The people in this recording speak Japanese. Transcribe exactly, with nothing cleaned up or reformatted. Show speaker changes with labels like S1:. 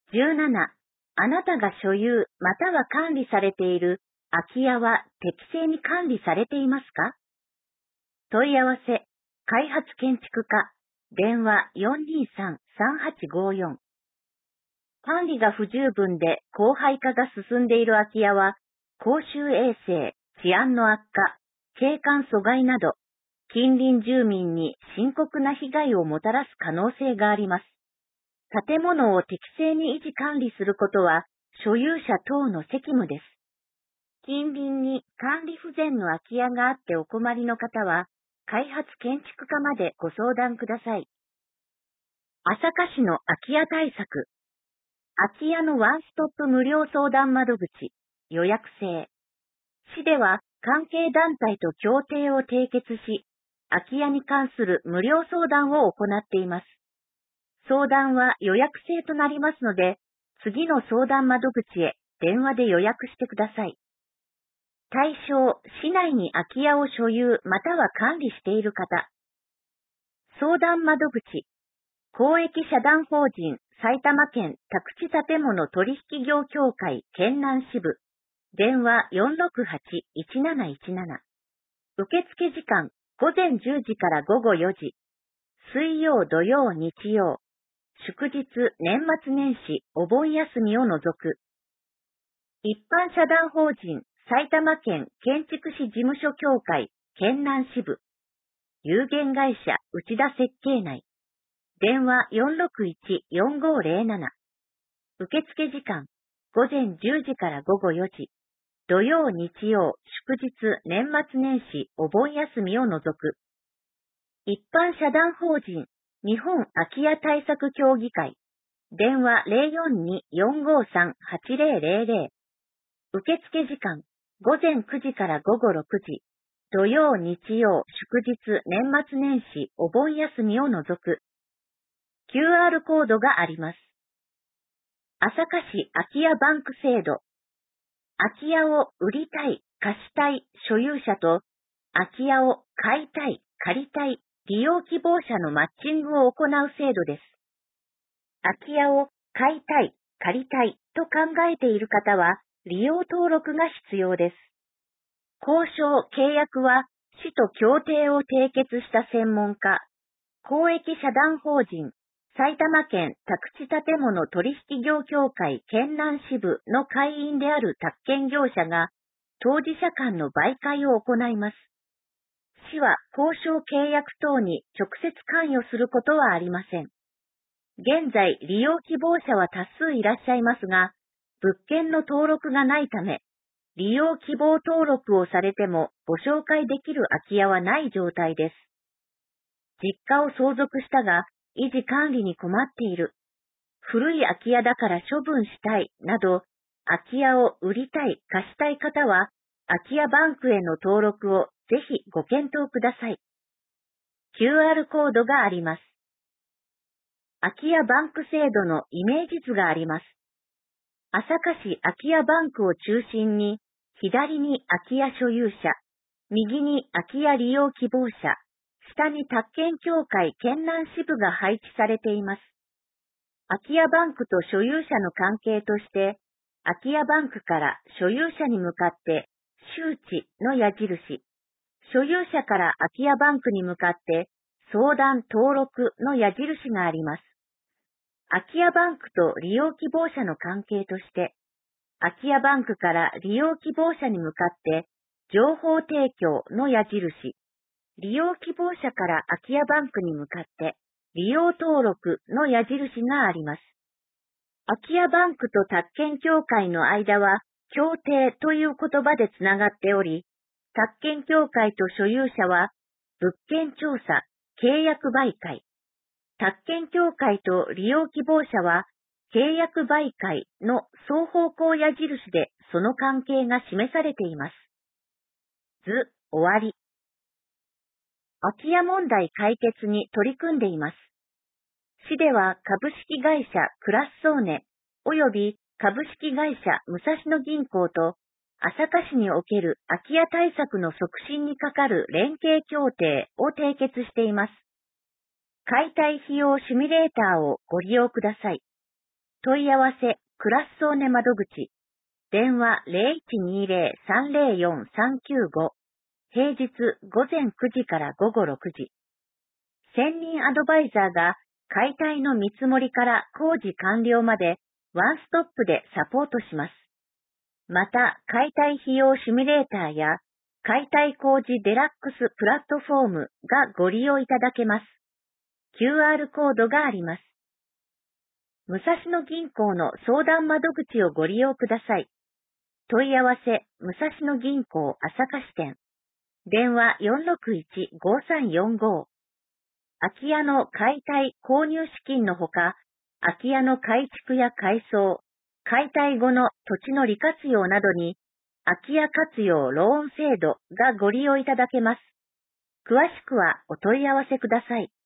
S1: じゅうなな、あなたが所有または管理されている空き家は適正に管理されていますか？問い合わせ、開発建築課、電話 よんにーさん さんはちごよん。管理が不十分で荒廃化が進んでいる空き家は、公衆衛生、治安の悪化、景観阻害など、近隣住民に深刻な被害をもたらす可能性があります。建物を適正に維持管理することは、所有者等の責務です。近隣に管理不全の空き家があってお困りの方は、開発建築課までご相談ください。朝霞市の空き家対策。空き家のワンストップ無料相談窓口、予約制。市では関係団体と協定を締結し、空き家に関する無料相談を行っています。相談は予約制となりますので、次の相談窓口へ電話で予約してください。対象、市内に空き家を所有または管理している方。相談窓口、公益社団法人埼玉県宅地建物取引業協会県南支部。電話 よんろくはち いちなないちなな。受付時間、午前じゅうじから午後よじ。水曜、土曜、日曜。祝日、年末年始、お盆休みを除く。一般社団法人埼玉県建築士事務所協会県南支部。有限会社内田設計内。電話 よんろくいち よんごぜろなな。受付時間、午前じゅうじから午後よじ。土曜、日曜、祝日、年末年始、お盆休みを除く。一般社団法人日本空き家対策協議会。電話 ゼロよんに よんごさん はちぜろぜろぜろ。受付時間、午前くじから午後ろくじ。土曜、日曜、祝日、年末年始、お盆休みを除く。キューアール コードがあります。朝霞市空き家バンク制度。空き家を売りたい、貸したい所有者と、空き家を買いたい、借りたい、利用希望者のマッチングを行う制度です。空き家を買いたい、借りたいと考えている方は、利用登録が必要です。交渉、契約は、市と協定を締結した専門家、公益社団法人、埼玉県宅地建物取引業協会県南支部の会員である宅建業者が、当事者間の媒介を行います。市は交渉契約等に直接関与することはありません。現在、利用希望者は多数いらっしゃいますが、物件の登録がないため、利用希望登録をされてもご紹介できる空き家はない状態です。実家を相続したが、維持管理に困っている。古い空き家だから処分したい、など、空き家を売りたい、貸したい方は、空き家バンクへの登録をぜひご検討ください。キューアール コードがあります。空き家バンク制度のイメージ図があります。朝霞市空き家バンクを中心に、左に空き家所有者、右に空き家利用希望者、下に宅建協会県南支部が配置されています。空き家バンクと所有者の関係として、空き家バンクから所有者に向かって周知の矢印、所有者から空き家バンクに向かって相談登録の矢印があります。空き家バンクと利用希望者の関係として、空き家バンクから利用希望者に向かって情報提供の矢印、利用希望者から空き家バンクに向かって利用登録の矢印があります。空き家バンクと宅建協会の間は協定という言葉でつながっており、宅建協会と所有者は物件調査、契約媒介、宅建協会と利用希望者は契約媒介の双方向矢印でその関係が示されています。図、終わり。空き家問題解決に取り組んでいます。市では株式会社クラッソーネ及び株式会社武蔵野銀行と朝霞市における空き家対策の促進に係る連携協定を締結しています。解体費用シミュレーターをご利用ください。 問い合わせ、クラッソーネ窓口。電話 ゼロいちにゼロ さんゼロよん さんきゅうご。平日午前くじから午後ろくじ。専任アドバイザーが解体の見積もりから工事完了までワンストップでサポートします。また、解体費用シミュレーターや解体工事デラックスプラットフォームがご利用いただけます。キューアール コードがあります。武蔵野銀行の相談窓口をご利用ください。問い合わせ、武蔵野銀行朝霞支店。電話 よんろくいち ごさんよんご。空き家の解体購入資金のほか、空き家の改築や改装、解体後の土地の利活用などに、空き家活用ローン制度がご利用いただけます。詳しくはお問い合わせください。